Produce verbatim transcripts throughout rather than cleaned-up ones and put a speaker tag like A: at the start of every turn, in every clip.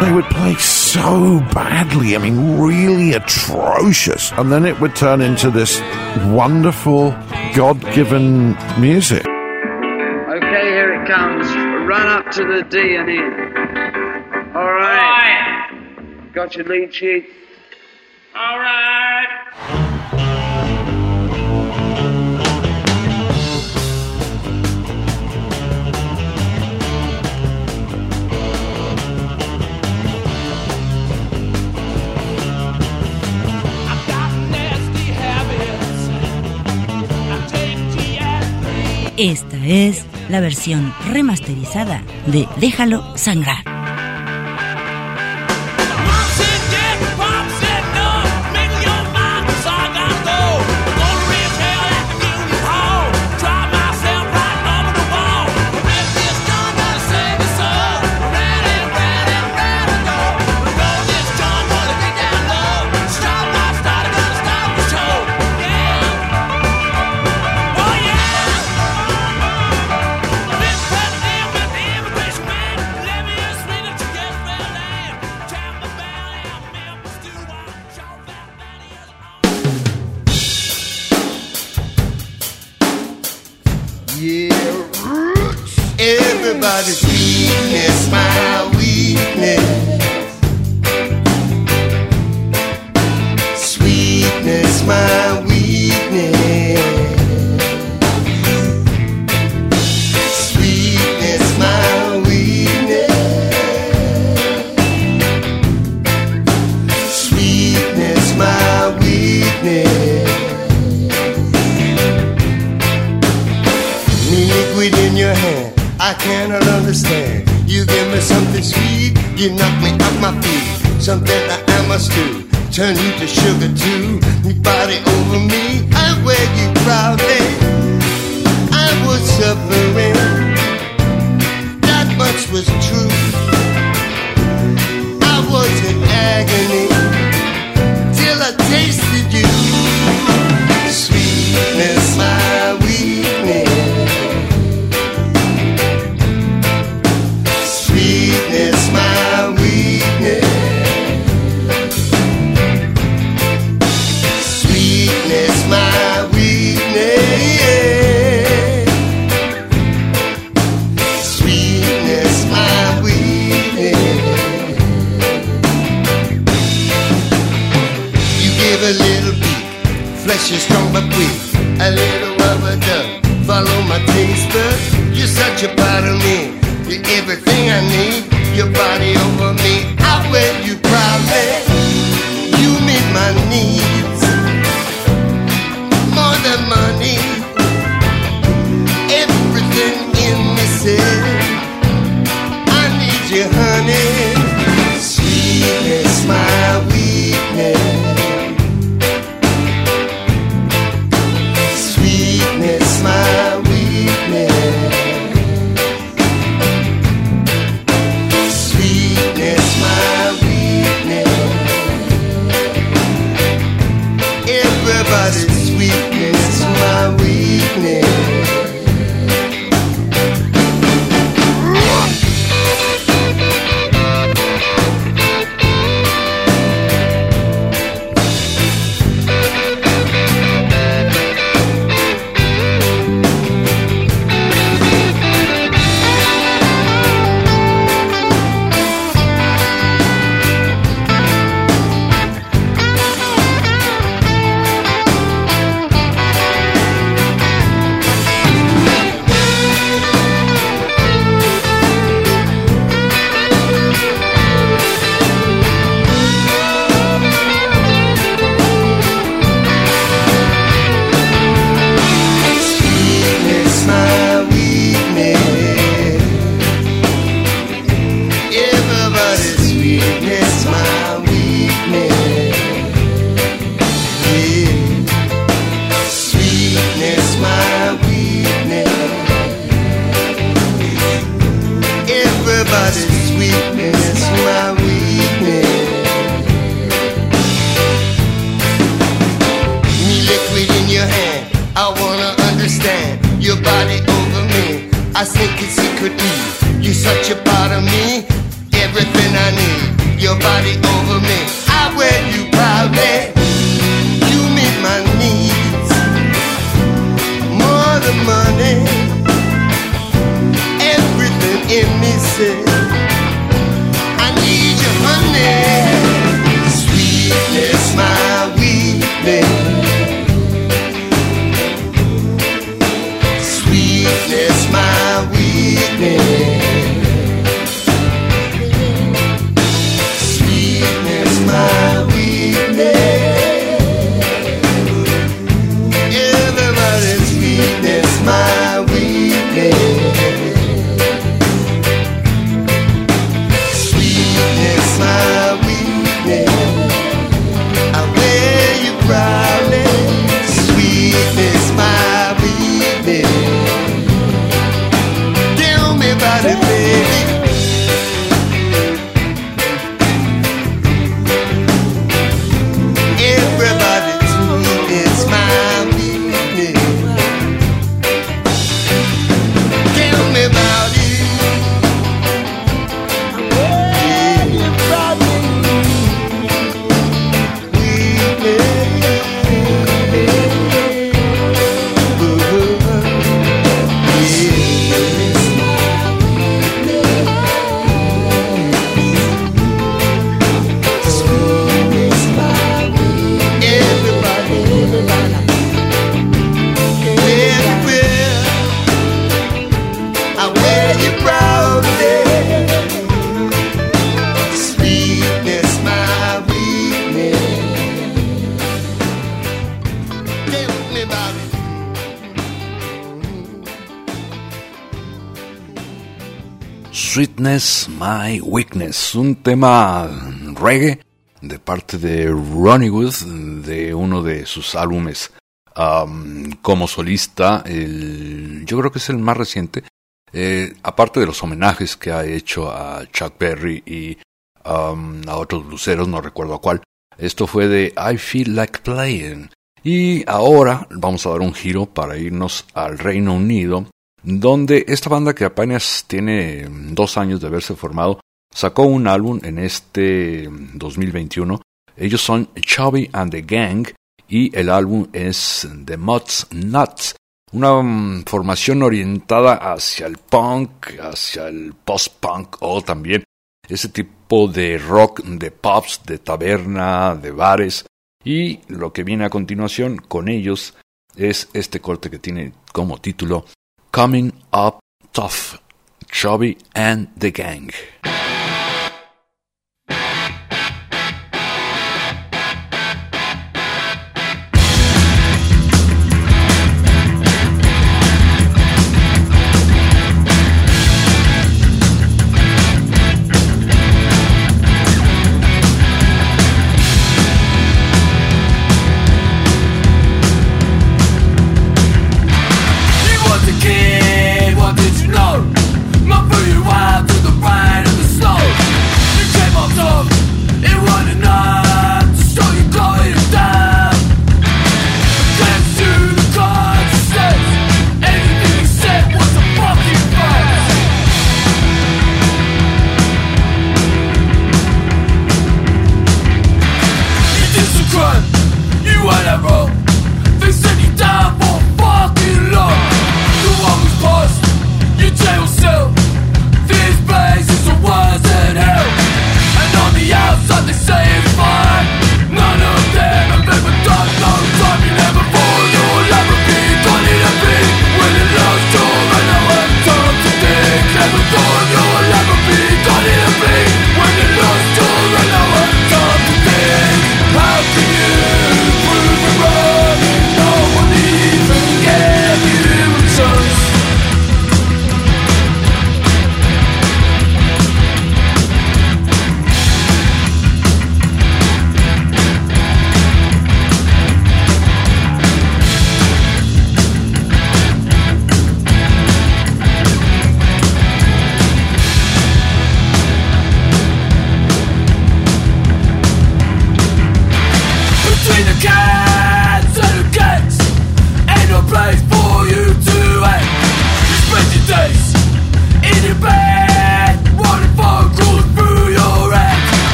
A: They would play so badly, I mean, really atrocious. And then it would turn into this wonderful, God-given music.
B: Okay, here it comes. Run up to the D and in. All right. All right. Got your lead sheet?
C: All right.
D: Esta es la versión remasterizada de Déjalo Sangrar.
E: Everybody's weakness, my weakness. Sweetness, my weakness. Sweetness, my weakness. Sweetness, my weakness. Liquid in your hand, I cannot understand. You give me something sweet, you knock me off my feet. Something that I must do, turn you to sugar too. Your body over me, I wear you proudly. I was suffering, that much was true. I was in agony, till I tasted you. Sweetness, my weakness. Sweetness, my weakness. Sweetness, my weakness. Sweetness, my weakness. You give a little beat, flesh is strong but weak. A little rubber duck, follow my taste buds. You're such a part of me. You're everything I need, your body over me. I wear you proudly, you meet my needs. More than money, everything in me says I need you, honey. Sweetness, my weakness. Sweetness, my weakness. Everybody's sweetness, my weakness. I think it's secretly, you're such a part of me. everything I need. Your body over me, I wear you proudly. You meet my needs, more than money. Everything in me says I need you, honey. Sweetness, my weakness. Sweetness, my weakness. Sweetness, my weakness. Everybody's sweetness, my weakness. Sweetness, my weakness. I wear you proudly. Sweetness, my weakness. Tell me about it, baby. Everybody's sweetness, my weakness. Tell me about it.
F: Sweetness, My Weakness, un tema reggae de parte de Ronnie Wood, de uno de sus álbumes um, como solista, el, yo creo que es el más reciente, eh, aparte de los homenajes que ha hecho a Chuck Berry y um, a otros bluseros, no recuerdo a cuál. Esto fue de I Feel Like Playing. Y ahora vamos a dar un giro para irnos al Reino Unido, donde esta banda, que apenas tiene dos años de haberse formado, sacó un álbum en este dos mil veintiuno. Ellos son Chubby and the Gang y el álbum es The Mud's Nuts, una um, formación orientada hacia el punk, hacia el post-punk o también ese tipo de rock, de pubs, de taberna, de bares. Y lo que viene a continuación con ellos es este corte que tiene como título Coming Up Tough, Chubby and the Gang.
G: What did you know? My pretty wild to the right.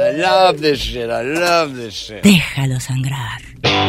G: I love this shit. I love this shit.
D: Déjalo sangrar.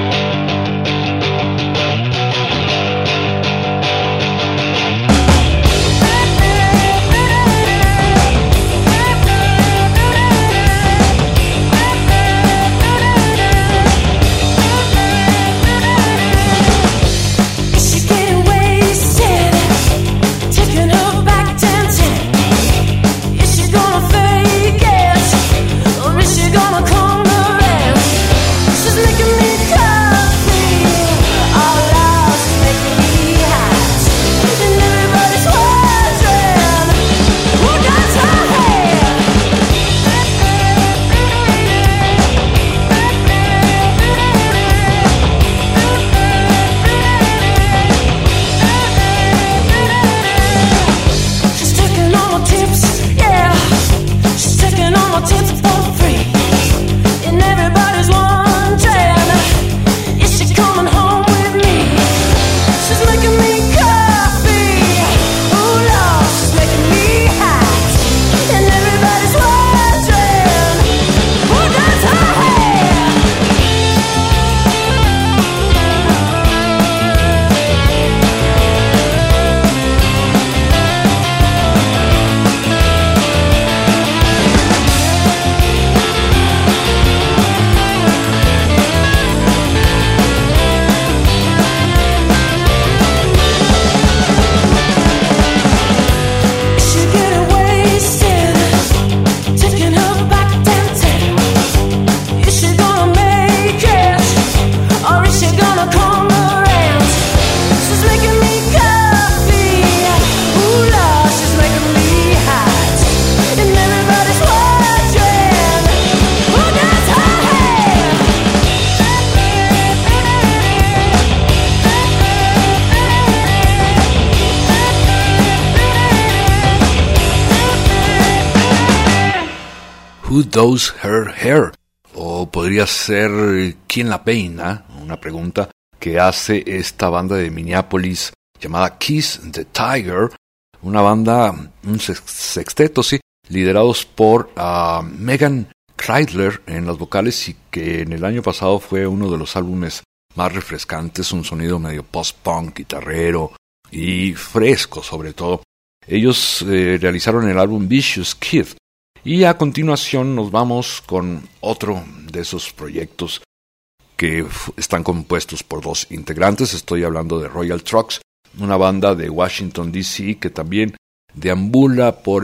F: Who does her hair? O podría ser ¿quién la peina? Una pregunta que hace esta banda de Minneapolis llamada Kiss the Tiger, una banda, un sexteto, sí, liderados por uh, Megan Kreidler en las vocales y que en el año pasado fue uno de los álbumes más refrescantes, un sonido medio post-punk, guitarrero y fresco sobre todo. Ellos eh, realizaron el álbum Vicious Kid. Y a continuación nos vamos con otro de esos proyectos que f- están compuestos por dos integrantes. Estoy hablando de Royal Trucks, una banda de Washington D C que también deambula por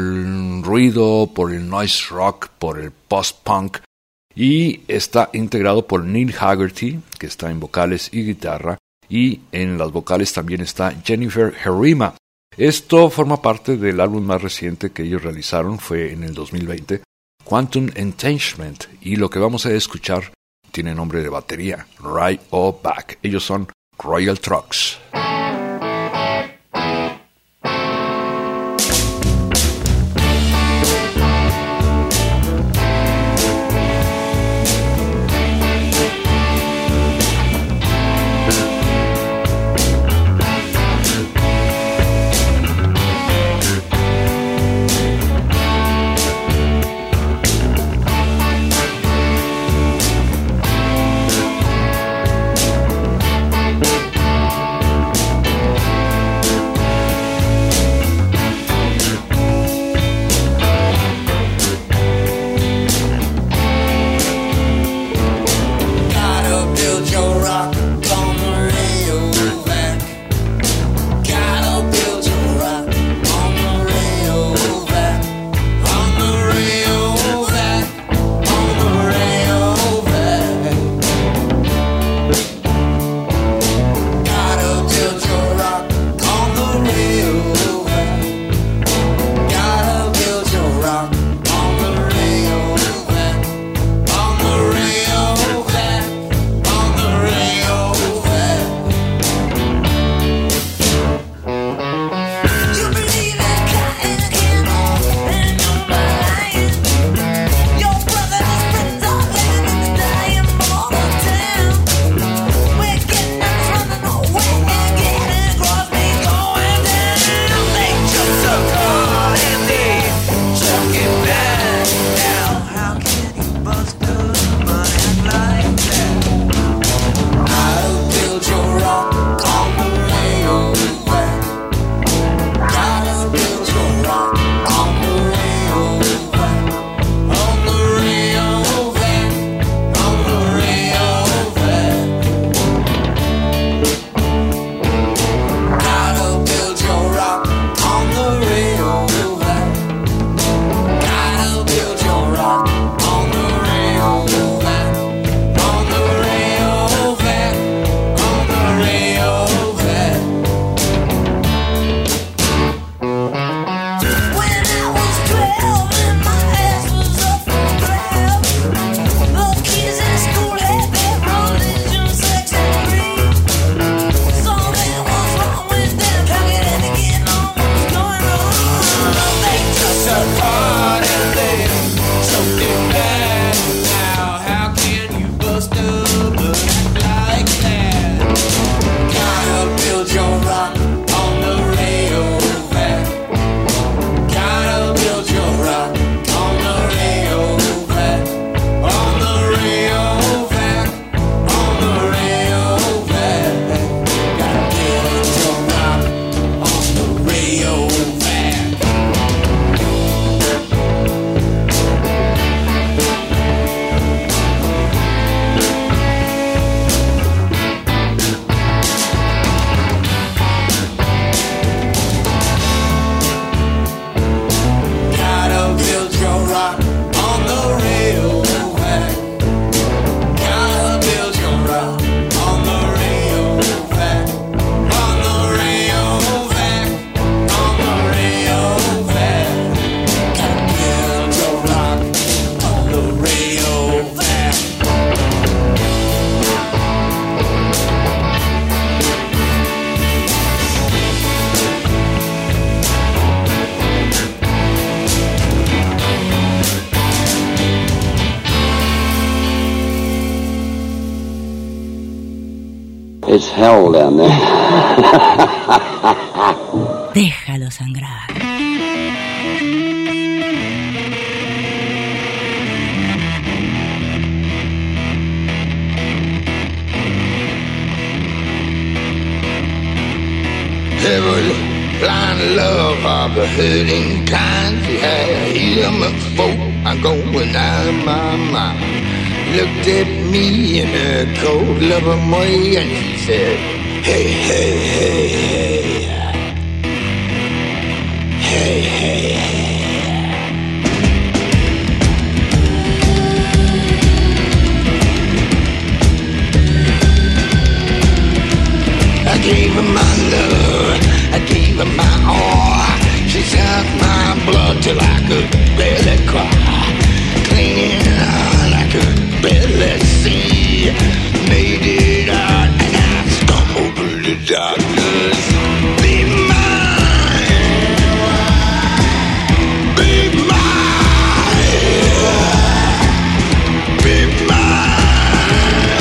F: el ruido, por el noise rock, por el post-punk y está integrado por Neil Haggerty, que está en vocales y guitarra, y en las vocales también está Jennifer Herrima. Esto forma parte del álbum más reciente que ellos realizaron, fue en el dos mil veinte, Quantum Entanglement, y lo que vamos a escuchar tiene nombre de batería, Right or Back. Ellos son Royal Trucks.
H: Down. It's hell down there.
D: Déjalo sangrar.
E: Heavily blind love of the hurting kind. She had a healing folk. I'm going out of my mind. Looked at me in her cold loving way and she said, hey, hey, hey, hey. Hey, hey, hey. I gave her my love, I gave her my all. She sucked my blood till I could barely cry. Clinging on, I could barely see. Made it out and I stumbled through the darkness. Be mine, be mine, be mine,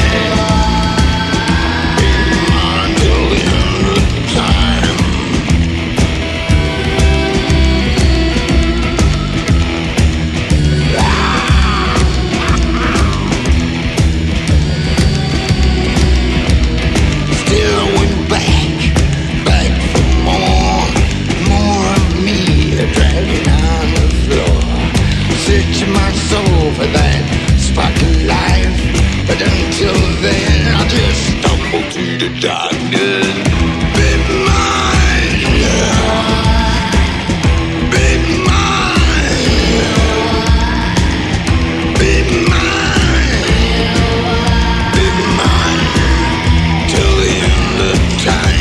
E: be mine till the end of time. Still went back, back for more, more of me dragging on the floor. Searching my soul for that spark of life, but until then I just stumbled through the darkness. Be mine, be mine, be mine, be mine, till the end of time.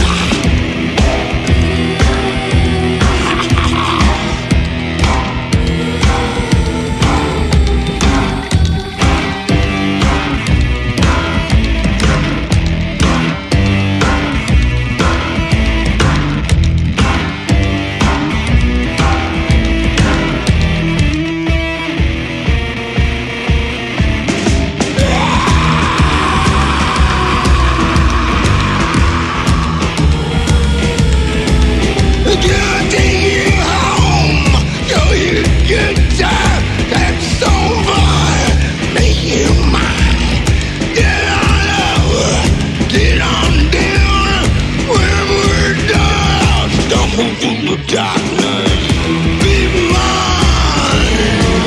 E: Gonna take you home, show you a good time, that's over, make you mine. Get on up, get on down, when we're done, I'll stumble through the darkness. Be mine,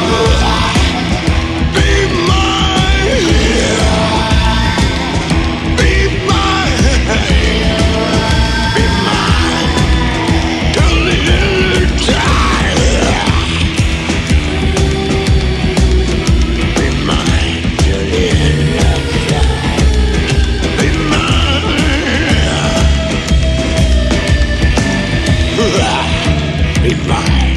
E: be mine, be mine, be mine. Till the end of time. Be mine till the end of time. Be mine. Be mine.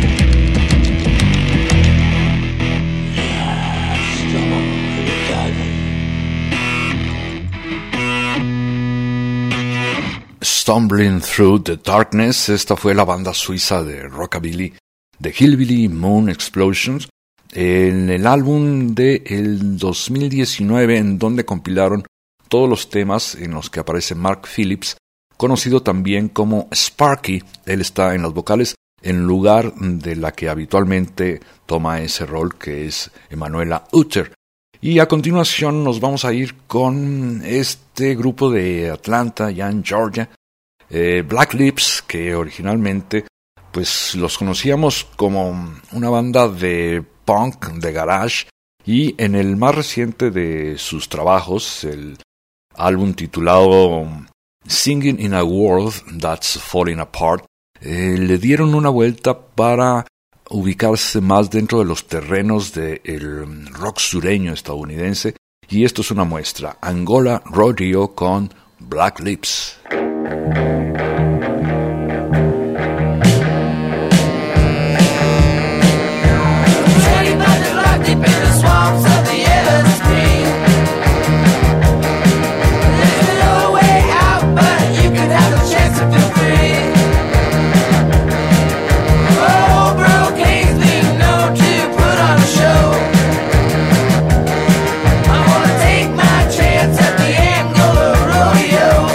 F: Stumbling Through the Darkness, esta fue la banda suiza de rockabilly The Hillbilly Moon Explosions, en el álbum de el dos mil diecinueve, en donde compilaron todos los temas en los que aparece Mark Phillips, conocido también como Sparky. Él está en las vocales en lugar de la que habitualmente toma ese rol, que es Emanuela Utter. Y a continuación nos vamos a ir con este grupo de Atlanta, ya en Georgia, eh, Black Lips, que originalmente pues los conocíamos como una banda de punk, de garage, y en el más reciente de sus trabajos, el álbum titulado Singing in a World That's Falling Apart, eh, le dieron una vuelta para ubicarse más dentro de los terrenos del rock sureño estadounidense, y esto es una muestra: Angola Rodeo con Black Lips.
I: Take my chance at the Angola Rodeo.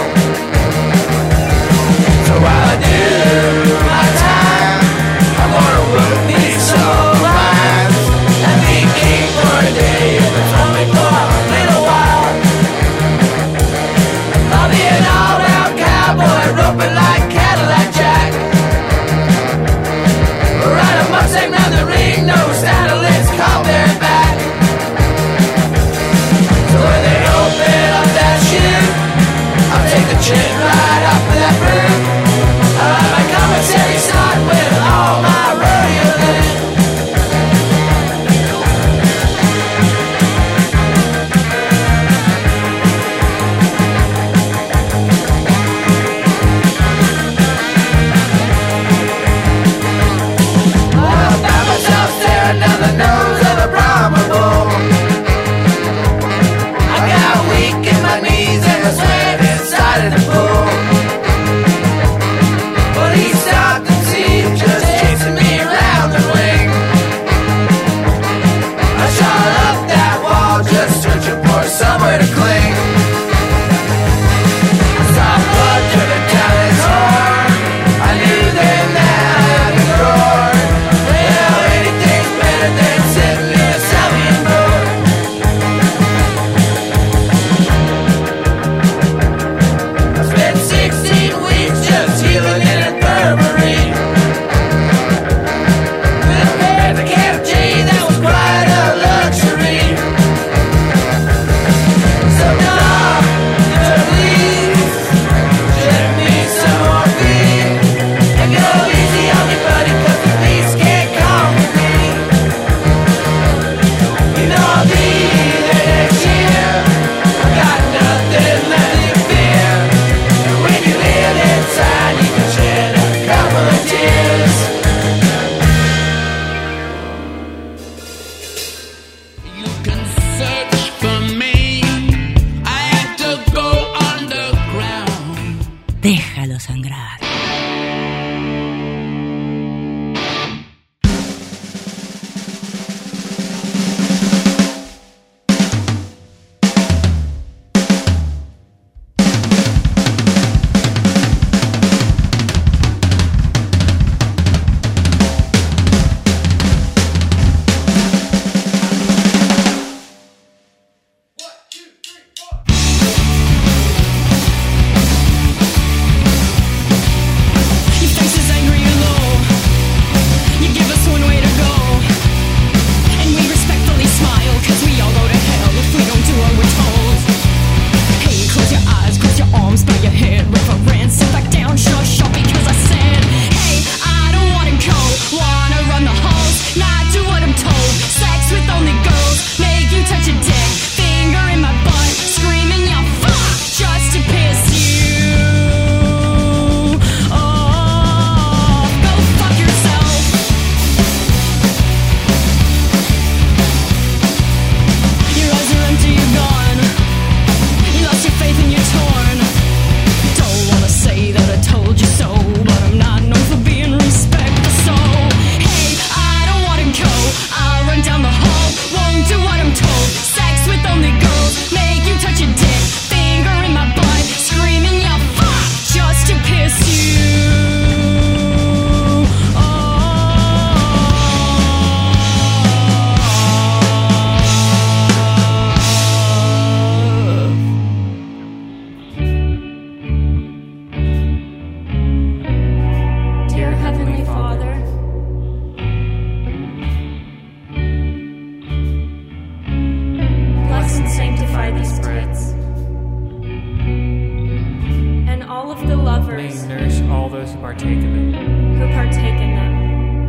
H: who partake in them.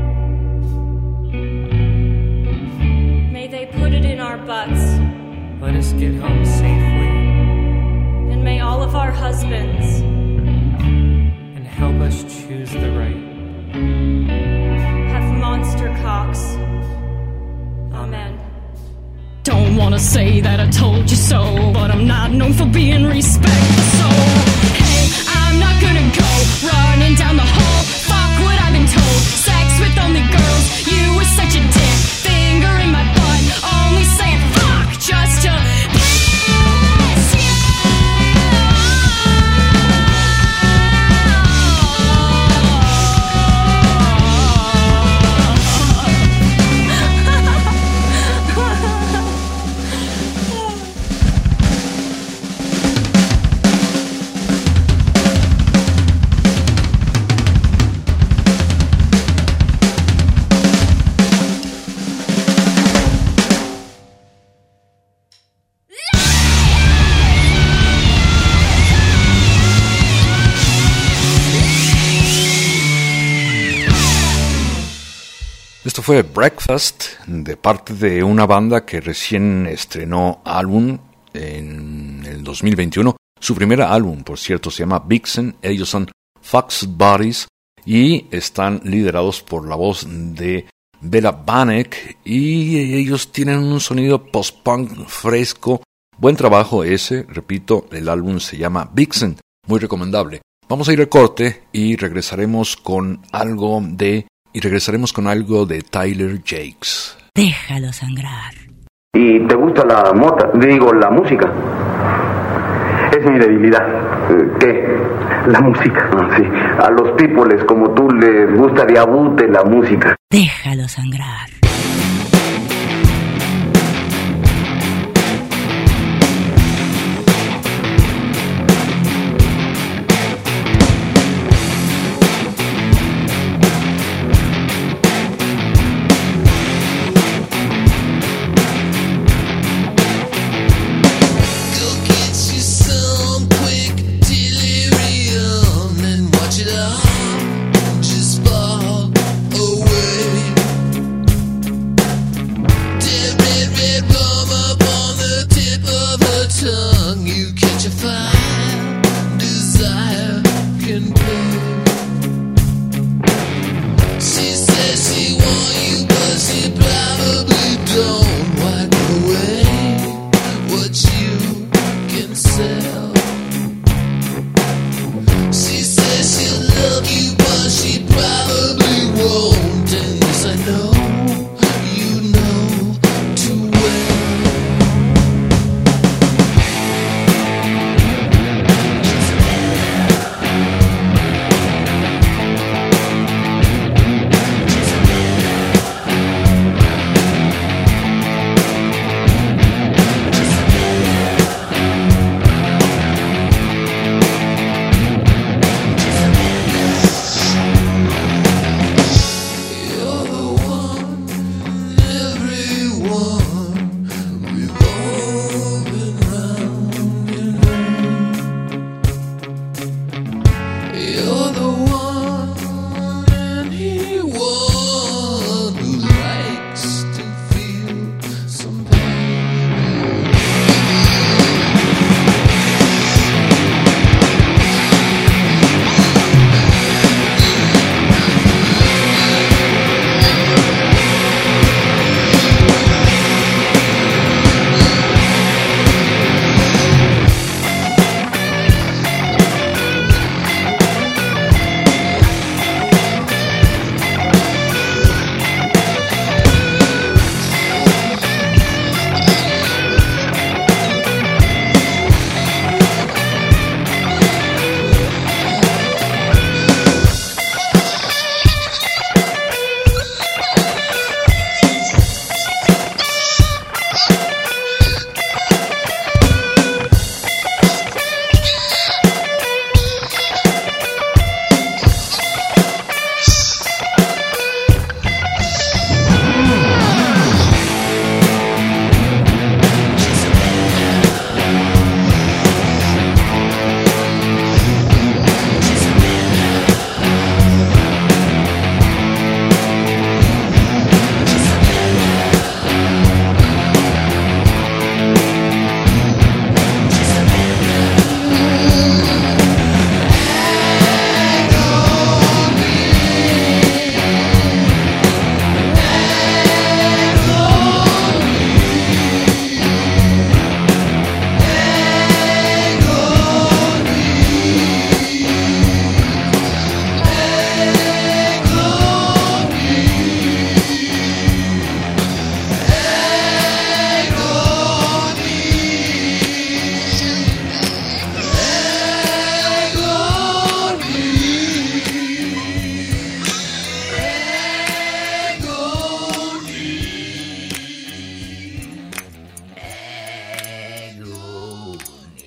H: May they put it in our butts.
I: Let us get home safely.
H: And may all of our husbands
I: and help us choose the right
H: have monster cocks. Amen.
J: Don't wanna say that I told you so, but I'm not known for being respectful. So, hey, I'm not gonna go running down the hall. Fuck what I've been told. Sex with only girls. You were such a dick. Finger in my butt. Only saying fuck just to piss you.
F: Esto fue Breakfast, de parte de una banda que recién estrenó álbum en el dos mil veintiuno. Su primer álbum, por cierto, se llama Vixen. Ellos son Fox Bodies y están liderados por la voz de Bella Banek. Y ellos tienen un sonido post-punk fresco. Buen trabajo ese, repito, el álbum se llama Vixen, muy recomendable. Vamos a ir al corte y regresaremos con algo de... Y regresaremos con algo de Tyler Jakes.
D: Déjalo sangrar.
K: ¿Y te gusta la mota? Digo, la música. Es mi debilidad. ¿Qué? La música. Ah, sí. A los peoples como tú les gusta de abute la música.
D: Déjalo sangrar.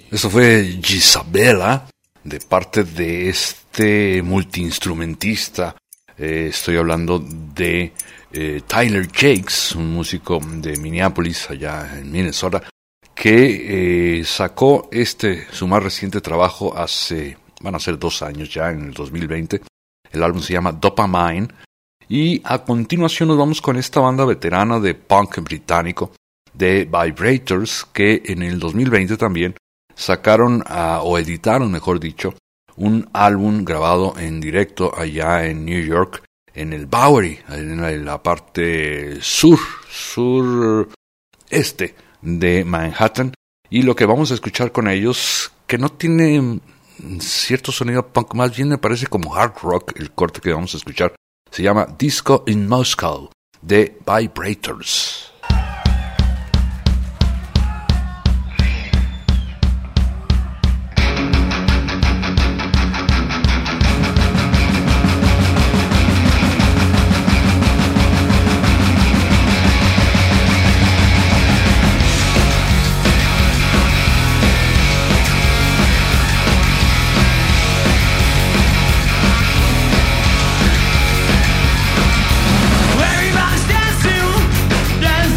F: Eso fue Gisabella, de parte de este multiinstrumentista. Eh, estoy hablando de eh, Tyler Jakes, un músico de Minneapolis, allá en Minnesota, que eh, sacó este, su más reciente trabajo hace, van a ser dos años ya, en el dos mil veinte. El álbum se llama Dopamine. Y a continuación nos vamos con esta banda veterana de punk británico, de Vibrators, que en el dos mil veinte también sacaron, uh, o editaron mejor dicho, un álbum grabado en directo allá en New York, en el Bowery, en la, en la parte sur, sur este de Manhattan. Y lo que vamos a escuchar con ellos, que no tiene cierto sonido punk, más bien me parece como hard rock, el corte que vamos a escuchar, se llama Disco in Moscow, de Vibrators.
L: Everybody's dancing, dancing.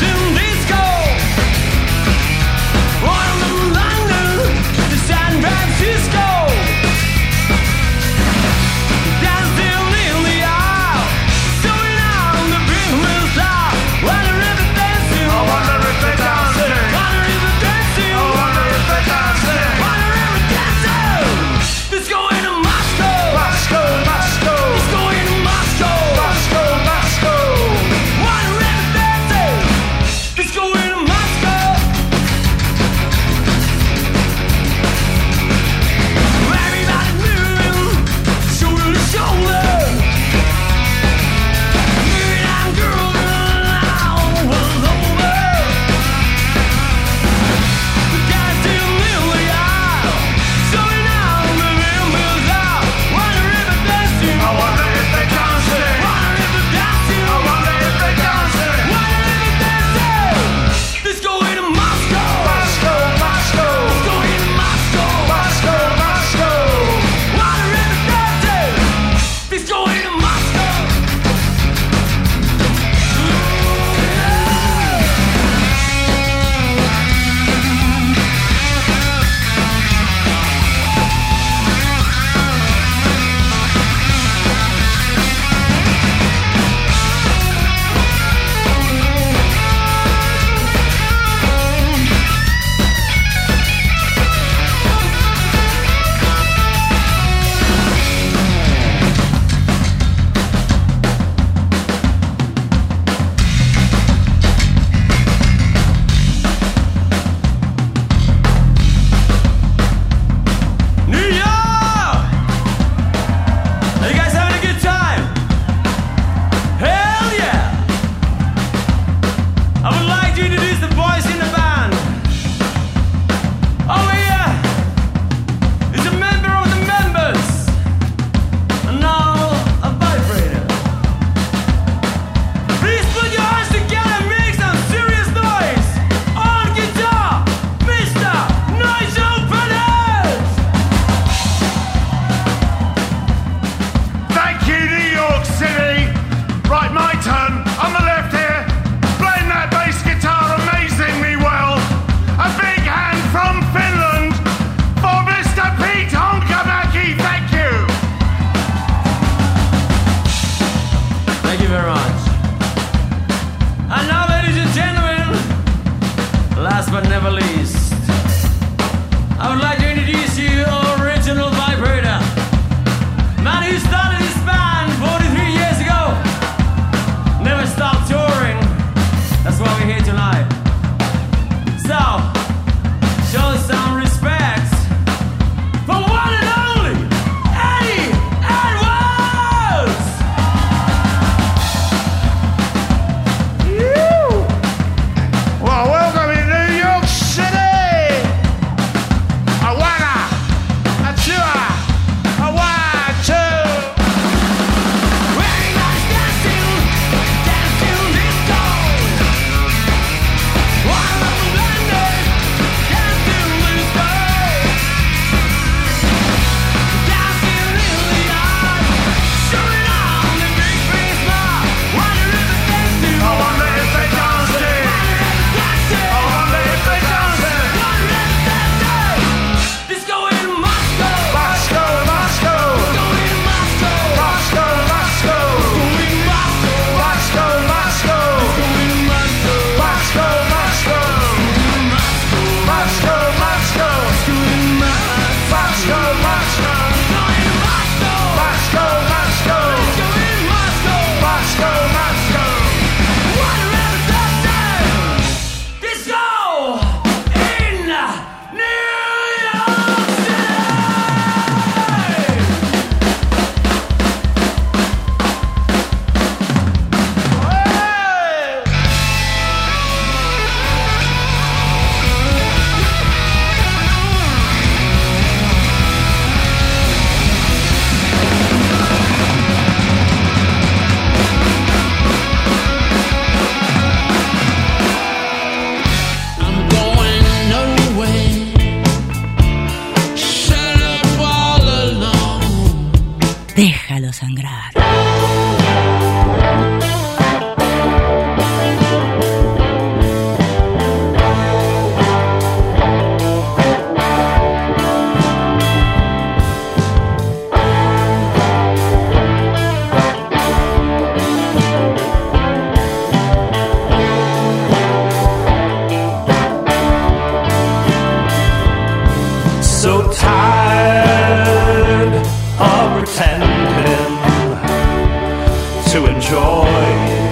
L: to enjoy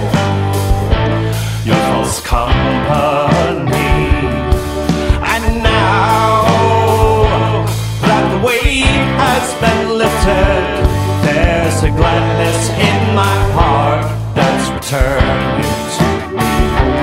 L: your false company. And now that the weight has been lifted, there's a gladness in my heart that's returning to me.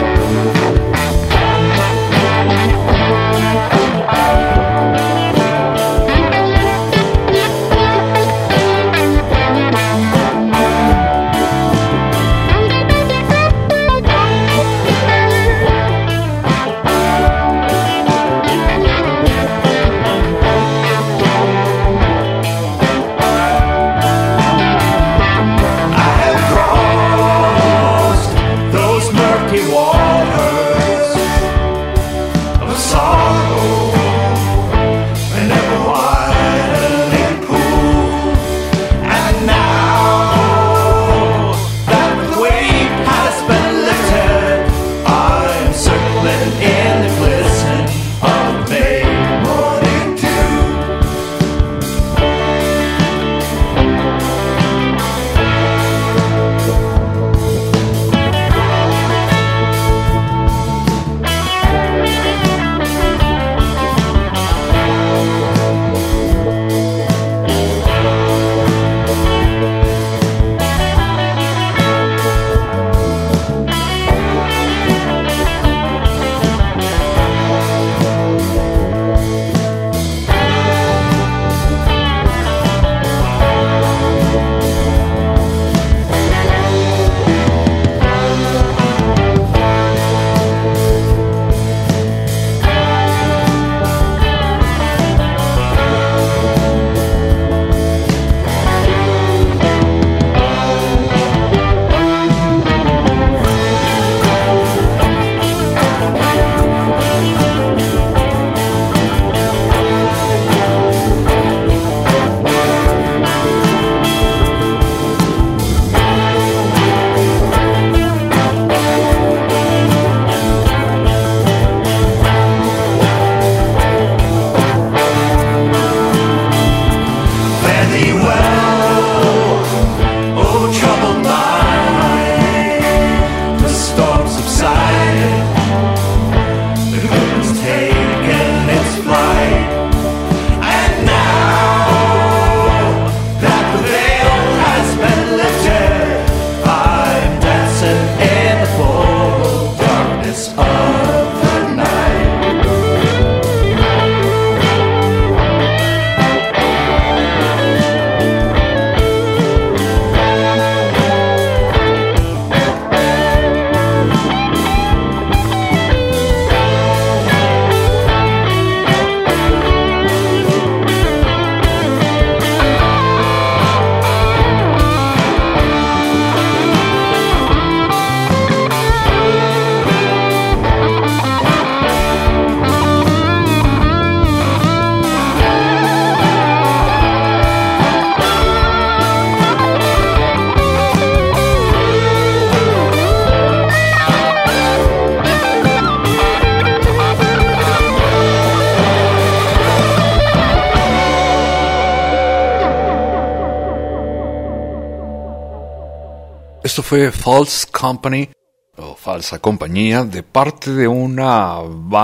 F: Esto fue False Company, o Falsa Compañía, de parte de una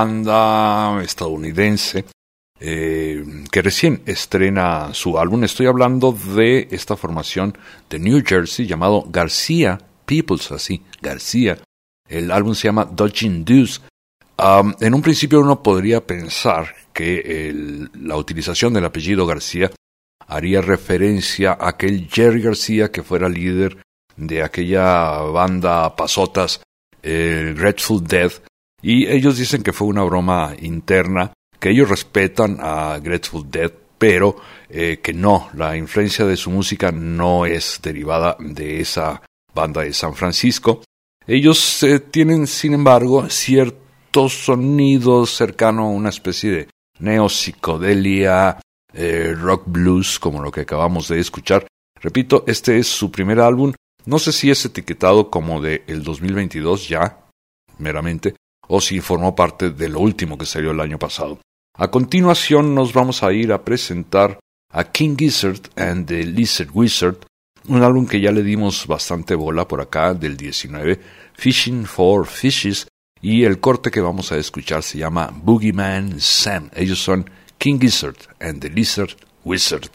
F: banda estadounidense eh, que recién estrena su álbum. Estoy hablando de esta formación de New Jersey llamado Garcia Peoples, así, Garcia. El álbum se llama Dodging Do's. Um, en un principio uno podría pensar que el, la utilización del apellido García haría referencia a aquel Jerry García que fuera líder de aquella banda pasotas, el Grateful Dead, y ellos dicen que fue una broma interna, que ellos respetan a Grateful Dead, pero eh, que no, la influencia de su música no es derivada de esa banda de San Francisco. Ellos eh, tienen, sin embargo, ciertos sonidos cercanos a una especie de neo-psicodelia, eh, rock blues, como lo que acabamos de escuchar. Repito, este es su primer álbum. No sé si es etiquetado como de el dos mil veintidós ya, meramente, o si formó parte de lo último que salió el año pasado. A continuación nos vamos a ir a presentar a King Gizzard and the Lizard Wizard, un álbum que ya le dimos bastante bola por acá, del diecinueve, Fishing for Fishes, y el corte que vamos a escuchar se llama Boogeyman Sam. Ellos son King Gizzard and the Lizard Wizard.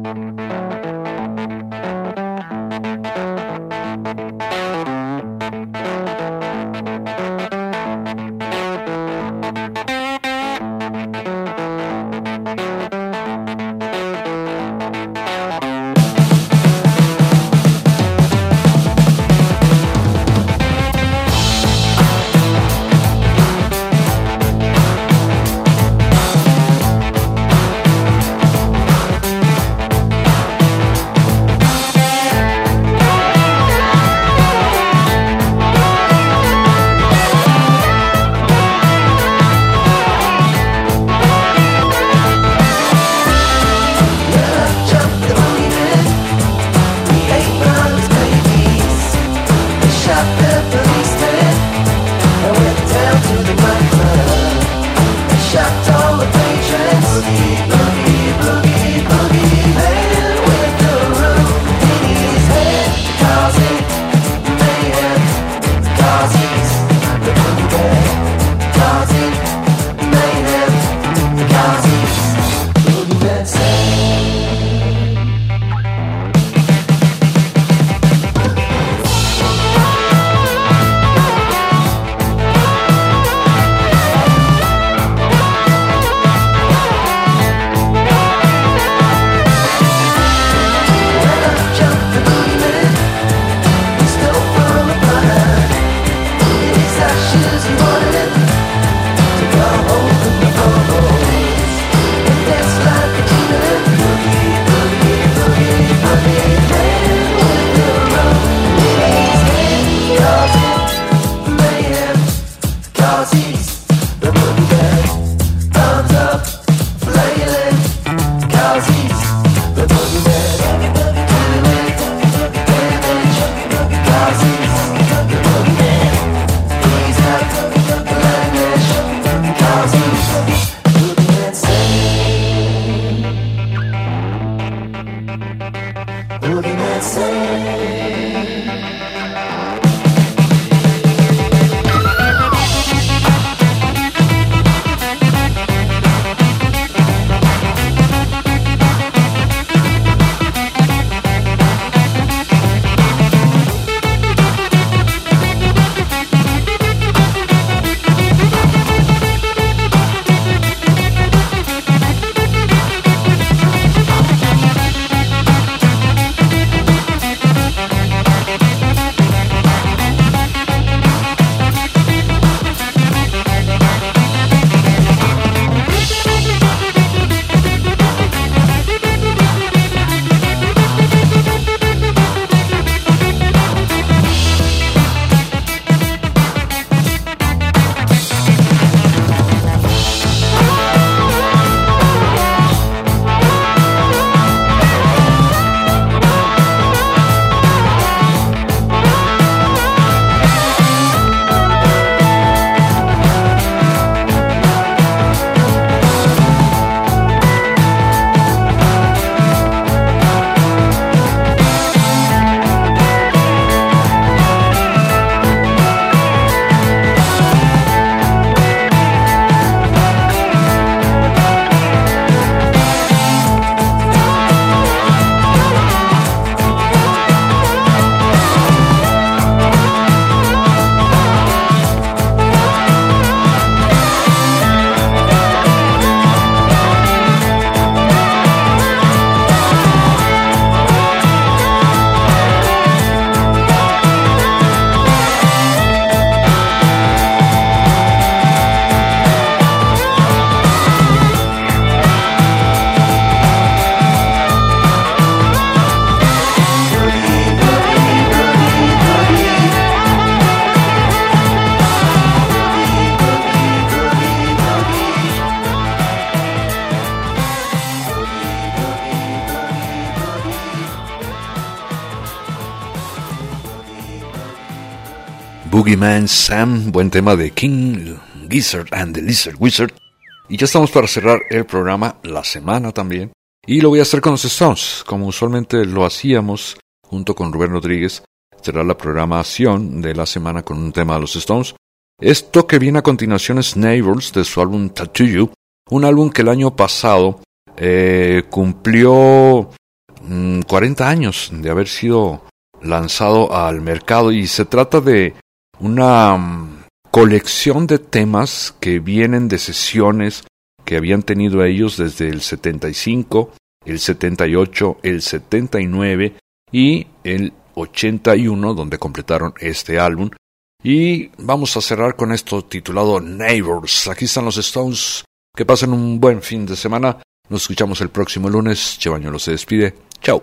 F: Boogeyman Sam, buen tema de King Gizzard and the Lizard Wizard. Y ya estamos para cerrar el programa, la semana también. Y lo voy a hacer con los Stones, como usualmente lo hacíamos junto con Rubén Rodríguez, será la programación de la semana con un tema de los Stones. Esto que viene a continuación es Neighbors, de su álbum Tattoo You, un álbum que el año pasado eh, cumplió mmm, cuarenta años de haber sido lanzado al mercado, y se trata de una um, colección de temas que vienen de sesiones que habían tenido ellos desde el setenta y cinco, el setenta y ocho, el setenta y nueve y el ochenta y uno, donde completaron este álbum. Y vamos a cerrar con esto titulado Neighbors. Aquí están los Stones. Que pasen un buen fin de semana. Nos escuchamos el próximo lunes. Che Bañuelo se despide. Chao.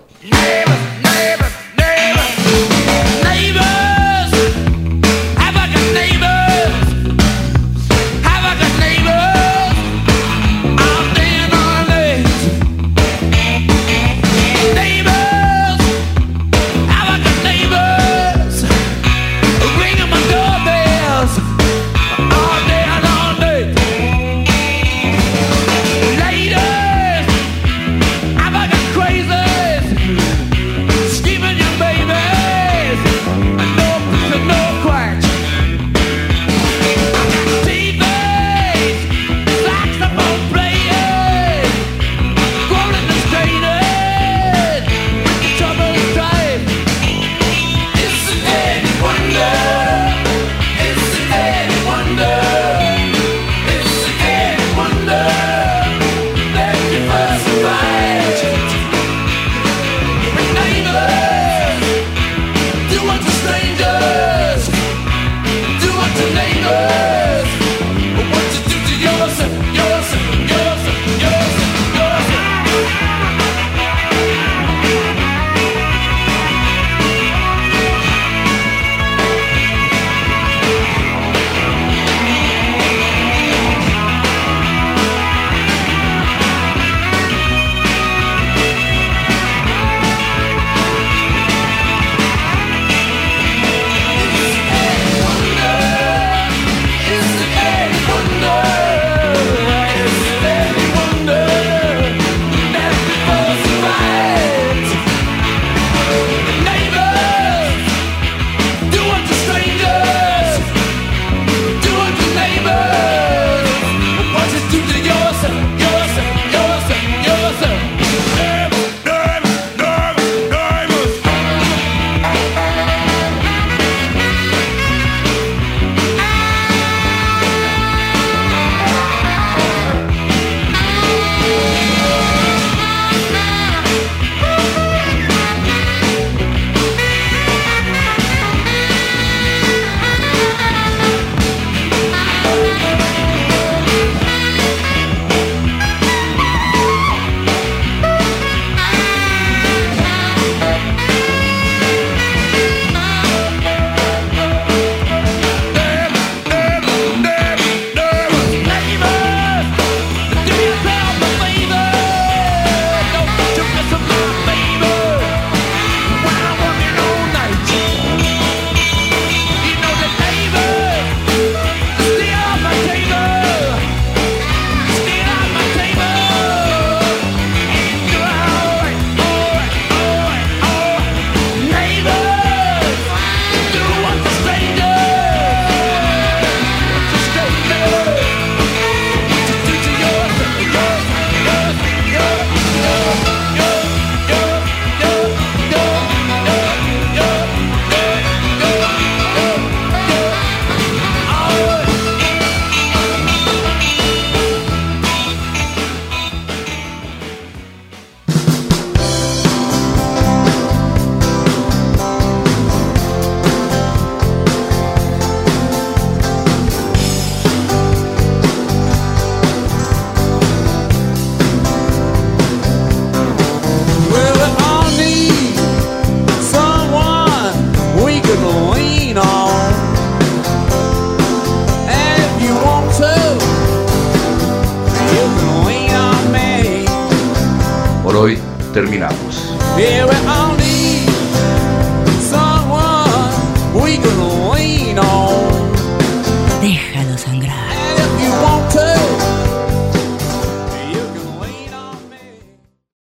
M: terminamos.